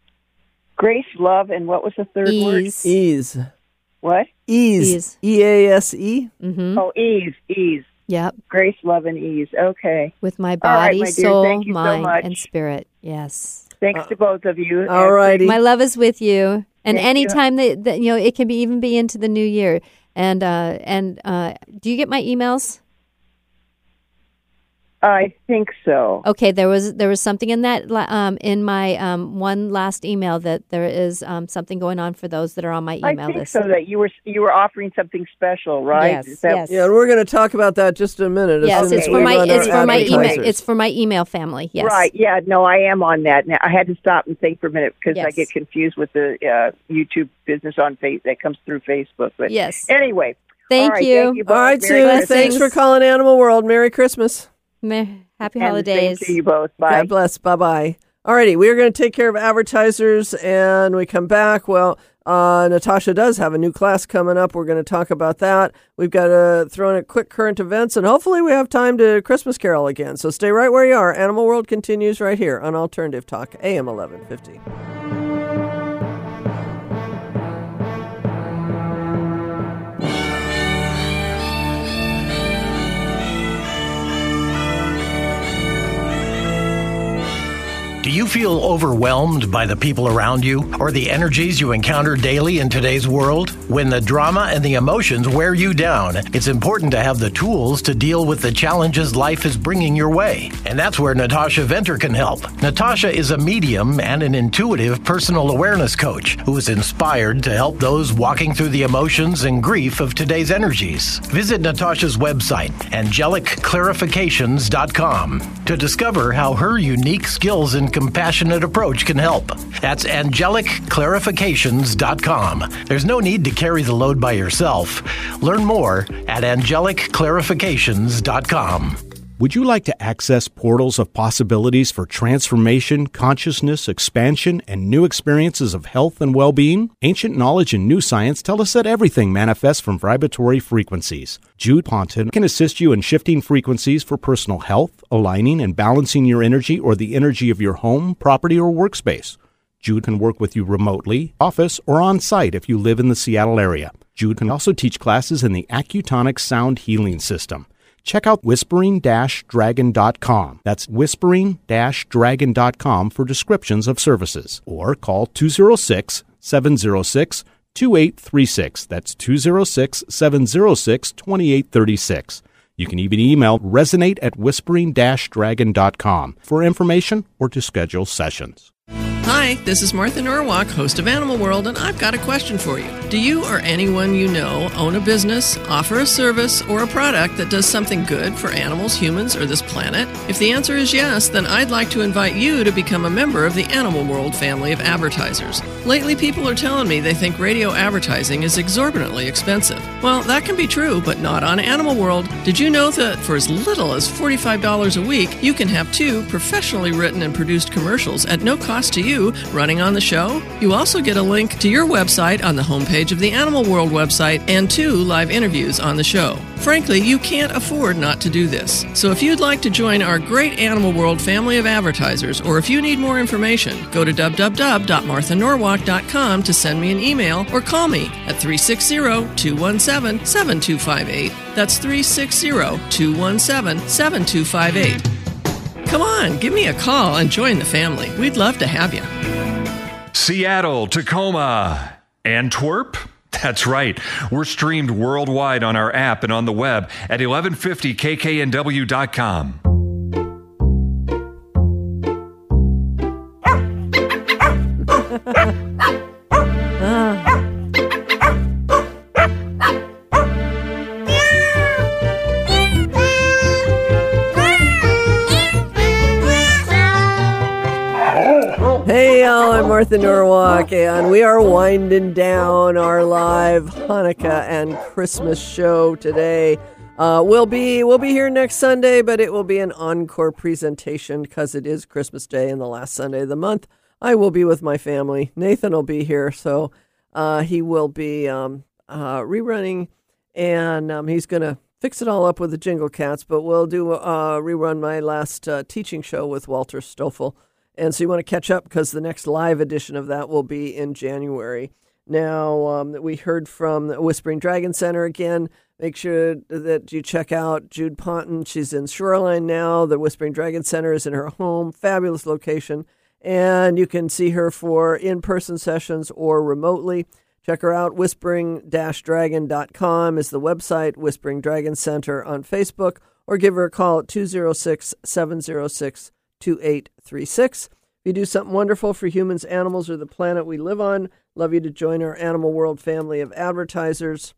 Grace, love, and what was the third word? Ease. Ease. What? Ease. Ease. E A S E. Mm-hmm. Oh, ease, ease. Yep. Grace, love, and ease. Okay. With my All right, body, my dear. soul, Thank you so mind, much. and spirit. Yes. Thanks to both of you. All righty. My love is with you. And Thank you. anytime that, that, you know, it can be even be into the new year. And uh, and uh, do you get my emails? I think so. Okay, there was there was something in that la- um, in my um, one last email that there is um, something going on for those that are on my I email think list. so. That you were you were offering something special, right? Yes, Is that- yes. Yeah, and we're going to talk about that just in a minute. as Yes, soon it's as for we my run it's our for my email advertisers. it's for my email family. Yes, Right. Yeah. No, I am on that. Now I had to stop and think for a minute because I Yes. get confused with the uh, YouTube business on face that comes through Facebook. But Yes. anyway. Thank all right, you. Thank you both. All right, Merry Sue. Christmas. Thanks for calling Animal World. Merry Christmas. Meh, happy And the same holidays. to you both. Bye. God bless. Bye bye. All righty, we're going to take care of advertisers, and we come back. Well, uh, Natasha does have a new class coming up. We're going to talk about that. We've got to throw in a quick current events, and hopefully we have time to Christmas Carol again. So stay right where you are. Animal World continues right here on Alternative Talk, A M eleven fifty. you feel overwhelmed by the people around you or the energies you encounter daily in today's world? When the drama and the emotions wear you down, it's important to have the tools to deal with the challenges life is bringing your way. And that's where Natasha Venter can help. Natasha is a medium and an intuitive personal awareness coach who is inspired to help those walking through the emotions and grief of today's energies. Visit Natasha's website, angelic clarifications dot com, to discover how her unique skills and compassionate approach can help. That's angelic clarifications dot com. There's no need to carry the load by yourself. Learn more at angelic clarifications dot com. Would you like to access portals of possibilities for transformation, consciousness, expansion, and new experiences of health and well-being? Ancient knowledge and new science tell us that everything manifests from vibratory frequencies. Jude Ponton can assist you in shifting frequencies for personal health, aligning and balancing your energy or the energy of your home, property, or workspace. Jude can work with you remotely, office, or on-site if you live in the Seattle area. Jude can also teach classes in the Accutonic Sound Healing System. Check out whispering dash dragon dot com. That's whispering dash dragon dot com for descriptions of services. Or call two oh six, seven oh six, two eight three six. That's two oh six, seven oh six, two eight three six. You can even email resonate at whispering dash dragon dot com for information or to schedule sessions. Hi, this is Martha Norwalk, host of Animal World, and I've got a question for you. Do you or anyone you know own a business, offer a service, or a product that does something good for animals, humans, or this planet? If the answer is yes, then I'd like to invite you to become a member of the Animal World family of advertisers. Lately, people are telling me they think radio advertising is exorbitantly expensive. Well, that can be true, but not on Animal World. Did you know that for as little as forty-five dollars a week, you can have two professionally written and produced commercials at no cost to you running on the show? You also get a link to your website on the homepage of the Animal World website and two live interviews on the show. Frankly, you can't afford not to do this. So if you'd like to join our great Animal World family of advertisers, or if you need more information, go to w w w dot martha norwalk dot com to send me an email or call me at three six zero, two one seven, seven two five eight. That's three six zero, two one seven, seven two five eight. Come on, give me a call and join the family. We'd love to have you. Seattle, Tacoma, Antwerp? That's right. We're streamed worldwide on our app and on the web at eleven fifty k k n w dot com. Hey, y'all, I'm Martha Norwalk, and we are winding down our live Hanukkah and Christmas show today. Uh, we'll be we'll be here next Sunday, but it will be an encore presentation because it is Christmas Day and the last Sunday of the month. I will be with my family. Nathan will be here, so uh, he will be um, uh, rerunning, and um, he's going to fix it all up with the Jingle Cats, but we'll do uh, rerun my last uh, teaching show with Walter Stoffel. And so you want to catch up because the next live edition of that will be in January. Now, um, we heard from the Whispering Dragon Center again. Make sure that you check out Jude Ponton. She's in Shoreline now. The Whispering Dragon Center is in her home. Fabulous location. And you can see her for in-person sessions or remotely. Check her out. whispering dash dragon dot com is the website. Whispering Dragon Center on Facebook. Or give her a call at two oh six, seven oh six, two eight three six. If you do something wonderful for humans, animals, or the planet we live on, love you to join our Animal World family of advertisers.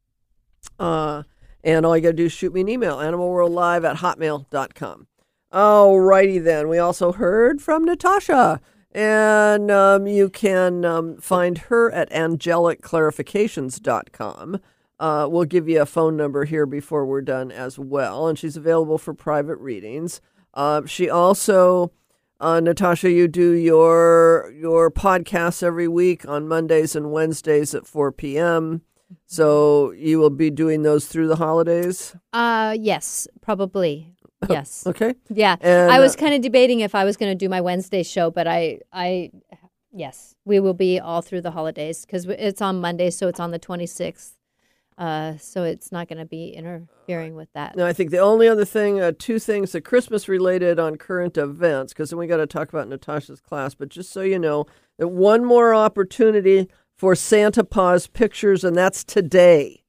Uh, and all you got to do is shoot me an email, animalworldlive at hotmail dot com. All righty then. We also heard from Natasha, and um, you can um, find her at angelic clarifications dot com. Uh, we'll give you a phone number here before we're done as well, and she's available for private readings. Uh, she also, uh, Natasha, you do your your podcasts every week on Mondays and Wednesdays at four p.m., so you will be doing those through the holidays? Uh, yes, probably. Yes. Okay. Yeah. And, I was uh, kind of debating if I was going to do my Wednesday show, but I, I, yes, we will be all through the holidays because it's on Monday, so it's on the twenty-sixth. Uh, so it's not going to be interfering with that. No, I think the only other thing, uh, two things that Christmas related on current events, because then we got to talk about Natasha's class, but just so you know, that one more opportunity for Santa Paws pictures, and that's today.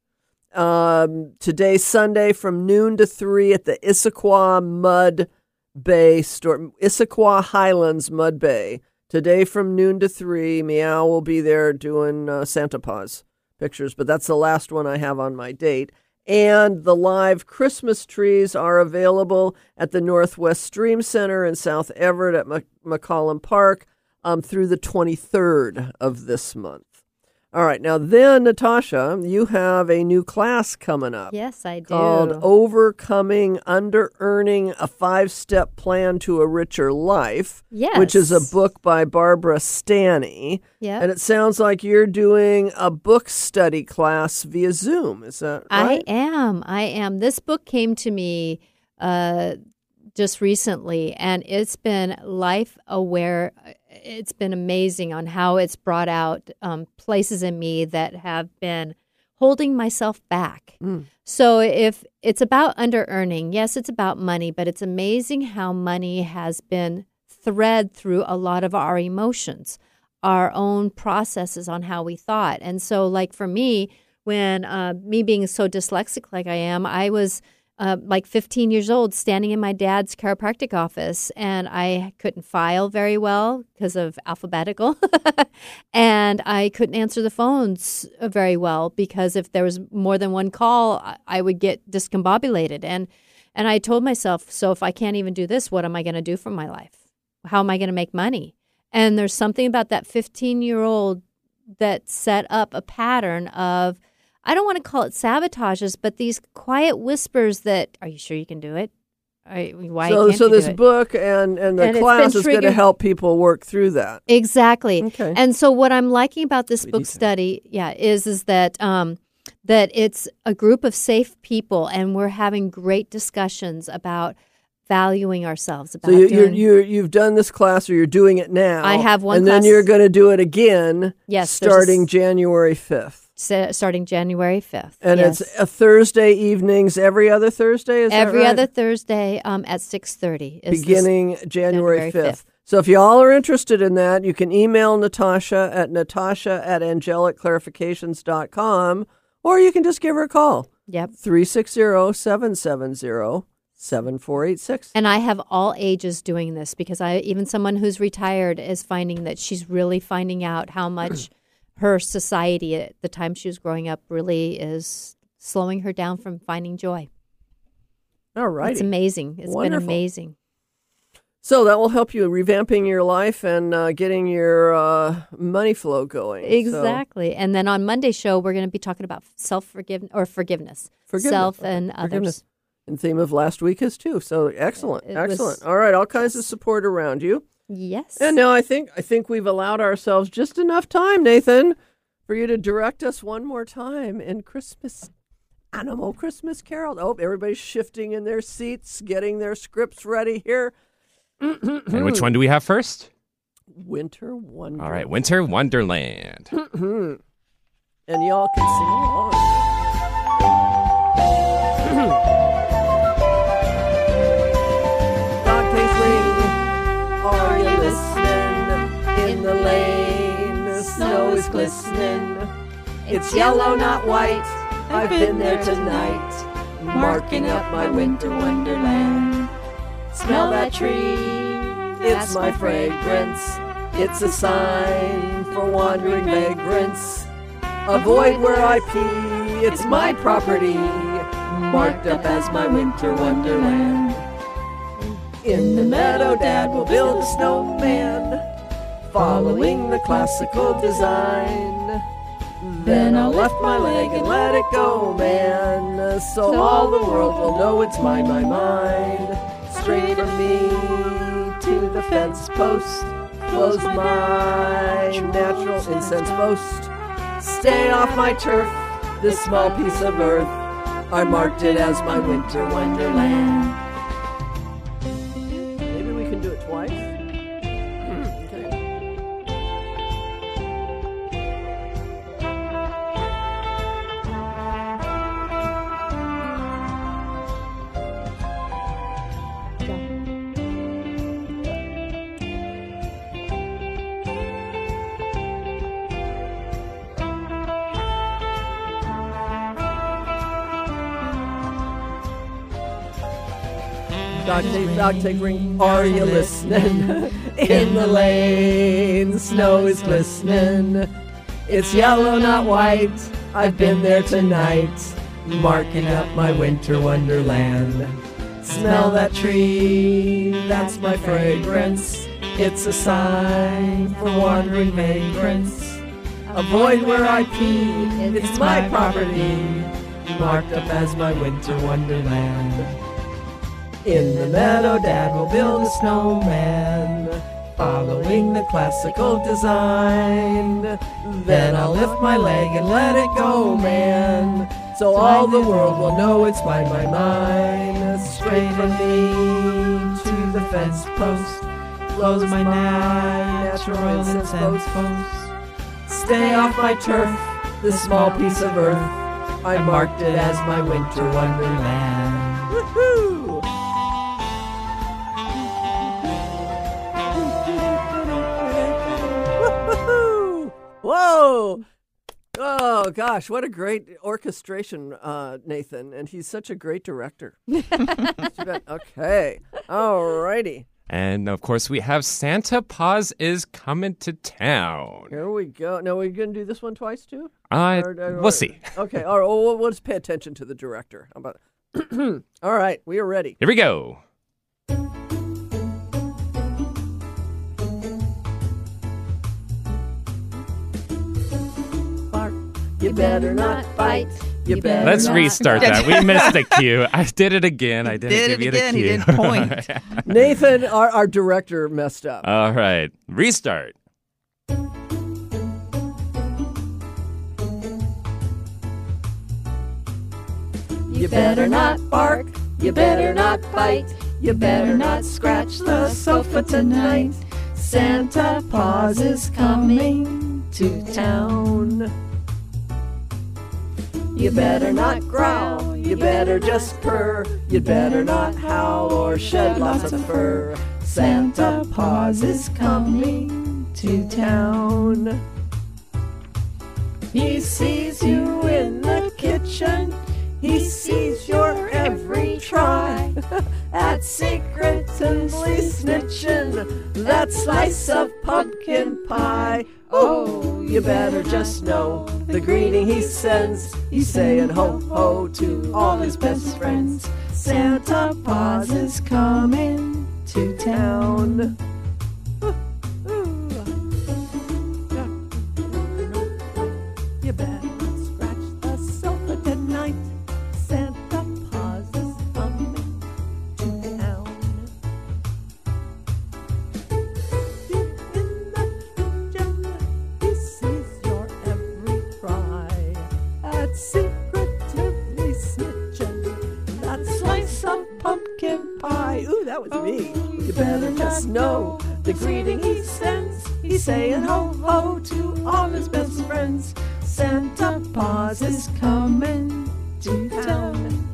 Um, today, Sunday, from noon to three at the Issaquah Mud Bay store, Issaquah Highlands Mud Bay. Today from noon to three, Meow will be there doing uh, Santa Paws pictures, but that's the last one I have on my date. And the live Christmas trees are available at the Northwest Stream Center in South Everett at Mac- McCollum Park um, through the twenty-third of this month. All right, now then, Natasha, you have a new class coming up. Yes, I do. Called Overcoming Under-Earning, a Five-Step Plan to a Richer Life. Yes. Which is a book by Barbara Stanny. Yep. And it sounds like you're doing a book study class via Zoom. Is that right? I am. I am. This book came to me uh, just recently, and it's been life-aware. It's been amazing on how it's brought out um, places in me that have been holding myself back. Mm. So if it's about under-earning, yes, it's about money, but it's amazing how money has been thread through a lot of our emotions, our own processes on how we thought. And so like for me, when uh, me being so dyslexic like I am, I was Uh, like fifteen years old, standing in my dad's chiropractic office, and I couldn't file very well because of alphabetical, and I couldn't answer the phones very well because if there was more than one call, I would get discombobulated. And and I told myself, so if I can't even do this, what am I going to do for my life? How am I going to make money? And there's something about that fifteen-year-old that set up a pattern of, I don't want to call it sabotages, but these quiet whispers that, are you sure you can do it? Are, why so can't so you do this it? book and, and the And it's class been is going to triggered- help people work through that. Exactly. Okay. And so what I'm liking about this We book need to- study, yeah, is is that um, that it's a group of safe people, and we're having great discussions about valuing ourselves. About So you, you're, doing, you're, you've done this class, or you're doing it now. I have one And class- then you're going to do it again Yes, there's a starting s- January fifth. sa- starting January fifth. And yes. it's a Thursday evenings, every other Thursday, is that every right? other Thursday um, at six thirty. Beginning January January fifth. fifth. So if y'all are interested in that, you can email Natasha at natasha at angelic clarifications dot com, or you can just give her a call. Yep. three six zero, seven seven zero, seven four eight six. And I have all ages doing this because I even someone who's retired is finding that she's really finding out how much her society at the time she was growing up really is slowing her down from finding joy. All right. It's amazing. It's Wonderful. been amazing. So that will help you revamping your life and uh, getting your uh, money flow going. Exactly. And then on Monday's show, we're going to be talking about self-forgiveness or forgiveness. Forgiveness. Self Okay. and others. Forgiveness. And theme of last week is too. So excellent. It was- Excellent. All right. All kinds of support around you. Yes. And now I think I think we've allowed ourselves just enough time, Nathan, for you to direct us one more time in Christmas, Animal Christmas Carol. Oh, everybody's shifting in their seats, getting their scripts ready here. And which one do we have first? Winter Wonderland. All right, Winter Wonderland. And y'all can sing along. Dog Face Lane, are you listening? In the lane, the snow is glistening. It's yellow, not white. I've been there tonight, marking up my winter wonderland. Smell that tree, it's my fragrance. It's a sign for wandering vagrants. Avoid where I pee, it's my property, marked up as my winter wonderland. In the meadow, Dad will build a snowman, following the classical design. Then I'll lift my leg and let it go, man, so all the world will know it's mine, my mind. Straight from me to the fence post flows my natural incense boast. Stay off my turf, this small piece of earth. I marked it as my winter wonderland. Maybe we can do it twice. Okay. Dog take, dog take ring. Are you listening? In the lane, snow is glistening. It's yellow, not white. I've been there tonight, marking up my winter wonderland. Smell that tree, that's my fragrance. It's a sign for wandering vagrants. Avoid where I pee, it's my property, marked up as my winter wonderland. In the meadow, Dad will build a snowman, following the classical design. Then I'll lift my leg and let it go, man, so all the world will know it's mine, mine, mine. Straight from me to the fence post flows my natural incense post. Stay off my turf, this small piece of earth. I marked it as my winter wonderland. Woohoo! Whoa! Oh, gosh, what a great orchestration, uh, Nathan. And he's such a great director. Okay. All righty. And, of course, we have Santa Paws is coming to town. Here we go. Now, are we going to do this one twice, too? Uh, or, or, we'll see. Okay. All right. Well, we'll just pay attention to the director. How about it? All right. We are ready. Here we go. You better not bite. You better Let's not. restart that. We missed a cue. I did it again. I didn't did give it you again. the cue. He didn't point. Nathan, our, our director, messed up. All right. Restart. You better not bark. You better not bite. You better not scratch the sofa tonight. Santa Paws is coming to town. You better not growl, you better just purr. You'd better not howl or shed lots of fur. Santa Paws is coming to town. He sees you in the kitchen. He sees your every try at secretly snitching that slice of pumpkin pie. Oh, you better just know the greeting he sends. He's saying ho, ho to all his best friends. Santa Paws is coming to town. You better not scratch the sofa tonight. Santa Paws is coming to town. Deep in the kitchen, he sees your every cry. At secretively snitching that slice of pumpkin pie. Ooh, that was me. You better just know the greeting he sends. He's saying ho, ho to all his best friends. Santa Paws is coming to town.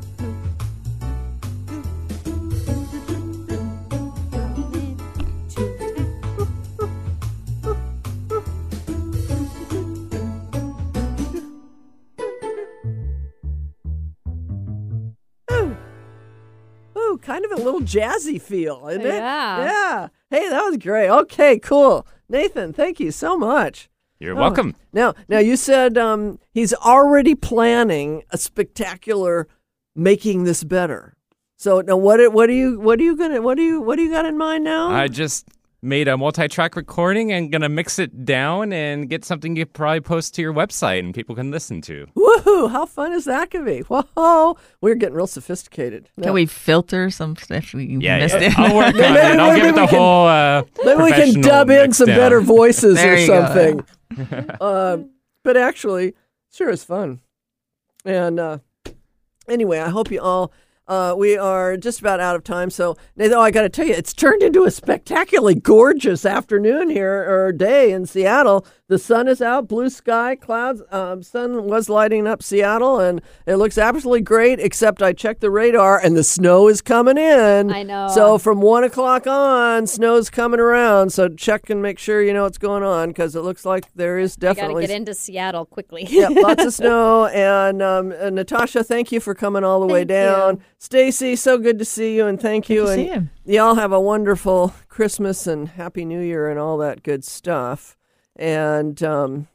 Ooh. Ooh, kind of a little jazzy feel, isn't it? Yeah. Yeah. Hey, that was great. Okay, cool. Nathan, thank you so much. You're Oh. welcome. Now, now you said um, he's already planning a spectacular making this better. So now, what what are you what are you gonna what do you what do you got in mind now? I just made a multi-track recording and gonna mix it down and get something you probably post to your website and people can listen to. Woohoo! How fun is that gonna be? Whoa! We're getting real sophisticated. Can we filter some stuff we Yeah, missed yeah. in? I'll work on Maybe- it. I'll maybe give it we the can- whole uh, Maybe we can professional dub in mix some down. better voices There or you go. something. um, but actually, sure is fun. And uh, anyway, I hope you all. Uh, we are just about out of time, so Nathan, oh, I got to tell you, it's turned into a spectacularly gorgeous afternoon here or day in Seattle. The sun is out, blue sky, clouds. Um, sun was lighting up Seattle, and it looks absolutely great, except I checked the radar, and the snow is coming in. I know. So from one o'clock on, snow's coming around. So check and make sure you know what's going on, because it looks like there is definitely... I got to get into Seattle quickly. Yeah, lots of snow. And, um, and Natasha, thank you for coming all the way Thank down. you. Stacy, so good to see you, and thank you. to and see you. Y'all have a wonderful Christmas and Happy New Year and all that good stuff. And, um,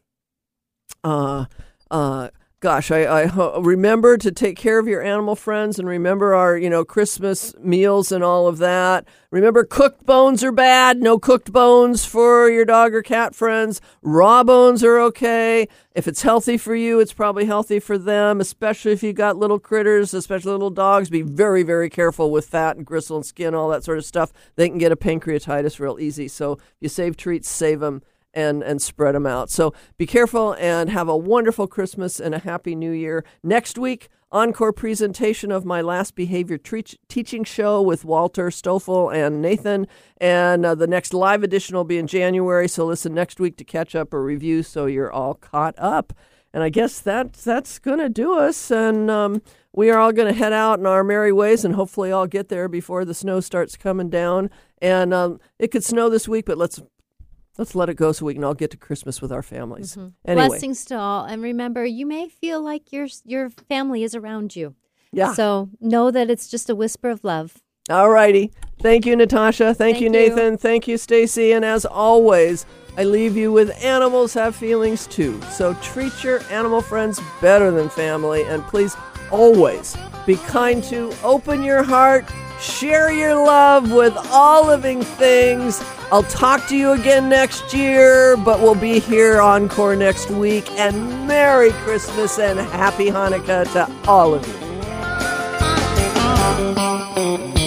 uh, uh, gosh, I, I ho- remember to take care of your animal friends, and remember our, you know, Christmas meals and all of that. Remember, cooked bones are bad. No cooked bones for your dog or cat friends. Raw bones are okay. If it's healthy for you, it's probably healthy for them, especially if you got little critters, especially little dogs. Be very, very careful with fat and gristle and skin, all that sort of stuff. They can get a pancreatitis real easy. So if you save treats, save them. And, and spread them out. So be careful and have a wonderful Christmas and a Happy New Year. Next week, encore presentation of my Last Behavior tre- teaching show with Walter Stoffel and Nathan. And uh, the next live edition will be in January. So listen next week to catch up or review so you're all caught up. And I guess that, that's going to do us. And um, we are all going to head out in our merry ways, and hopefully I'll get there before the snow starts coming down. And um, it could snow this week, but let's Let's let it go so we can all get to Christmas with our families. Mm-hmm. Anyway. Blessings to all. And remember, you may feel like your your family is around you. Yeah. So know that it's just a whisper of love. All righty. Thank you, Natasha. Thank, Thank you, you. Nathan. Thank you, Stacy. And as always, I leave you with animals have feelings too. So treat your animal friends better than family. And please always be kind to, open your heart, share your love with all living things. I'll talk to you again next year, but we'll be here encore next week. And Merry Christmas and Happy Hanukkah to all of you.